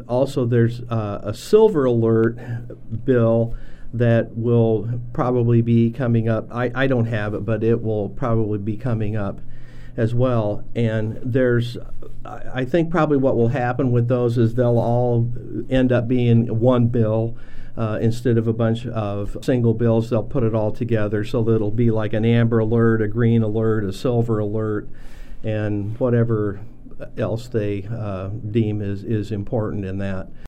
also, there's a silver alert bill that will probably be coming up. I don't have it, but it will probably be coming up as well. And I think probably what will happen with those is they'll all end up being one bill. Instead of a bunch of single bills, they'll put it all together so that it'll be like an amber alert, a green alert, a silver alert, and whatever else they deem is important in that.